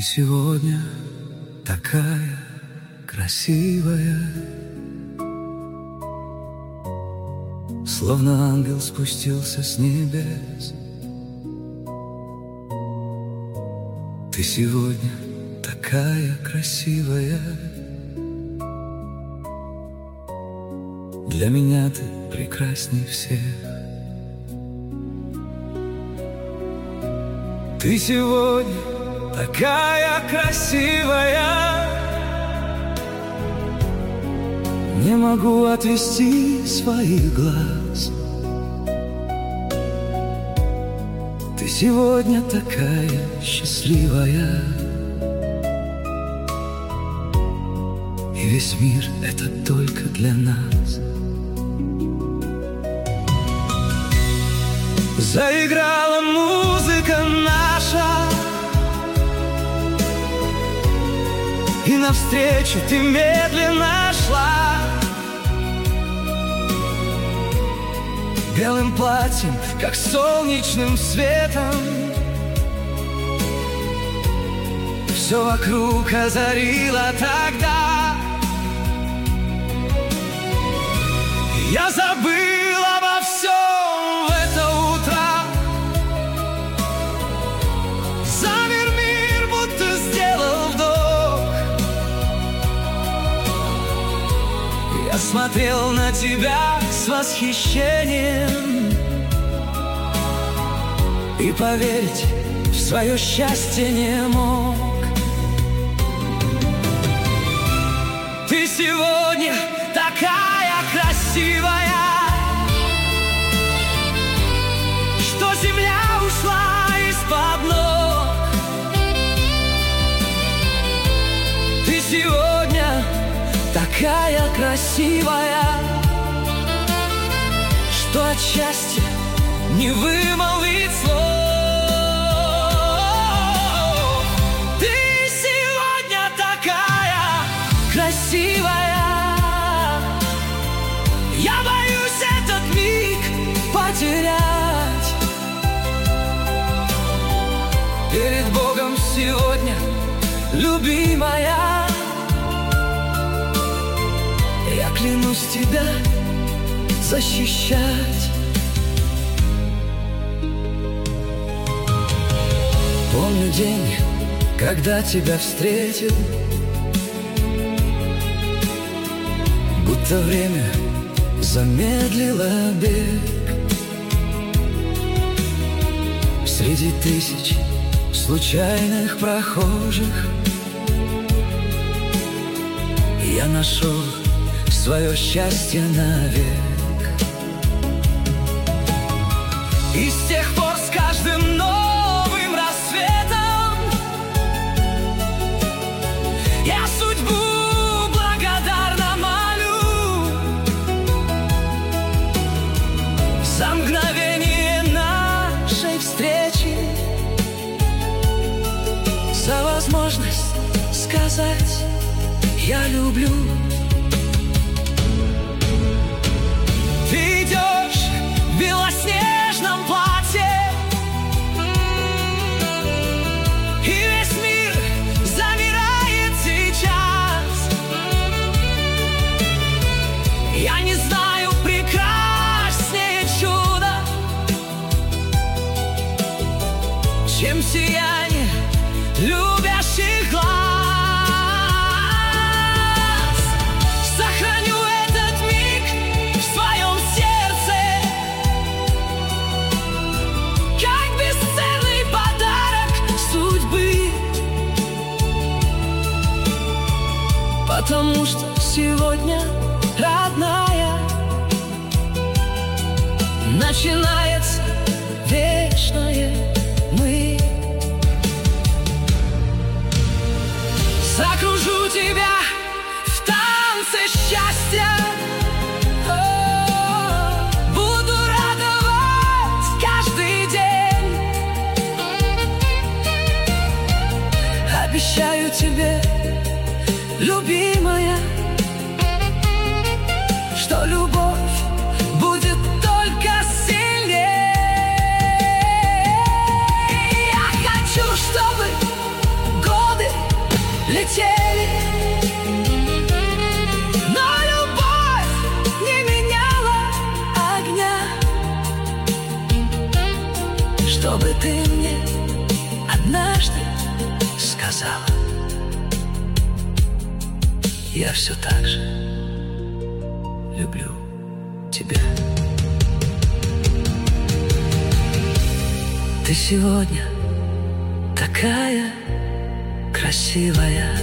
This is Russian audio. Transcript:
сегодня такая красивая, словно ангел спустился с небес. Ты сегодня такая красивая, для меня ты прекрасней всех. Ты сегодня такая красивая, не могу отвести своих глаз. Ты сегодня такая счастливая, и весь мир — это только для нас. Заиграла музыка наша, и навстречу ты медленно шла. Белым платьем, как солнечным светом, все вокруг озарило тогда. Я забыл обо всем в это утро. Замер мир, будто сделал вдох. Я смотрел на тебя с восхищением и поверить в свое счастье не мог. Ты сегодня такая красивая, что земля ушла из-под ног. Ты сегодня такая красивая, что от счастья не вымолвить слов. Ты сегодня такая красивая, я боюсь этот миг потерять. Перед Богом сегодня, любимая, я клянусь тебя защищать. Помню день, когда тебя встретил, будто время замедлило бег. Среди тысяч случайных прохожих я нашел свое счастье навек. И с тех пор с каждым новым рассветом я судьбу благодарно молю за мгновение нашей встречи, за возможность сказать «я люблю». Ты идешь в белоснежном платье, и весь мир замирает сейчас. Я не знаю прекраснее чуда, чем сияние любящих глаз. Сохраню этот миг в своем сердце, как бесценный подарок судьбы, потому что сегодня, родная, начинается вечное мы. Закружу тебя в танце счастья, буду радовать каждый день. Обещаю тебе, любимая, что любовь будет только сильнее. бы ты мне однажды сказала, я все так же люблю тебя. Ты сегодня такая красивая,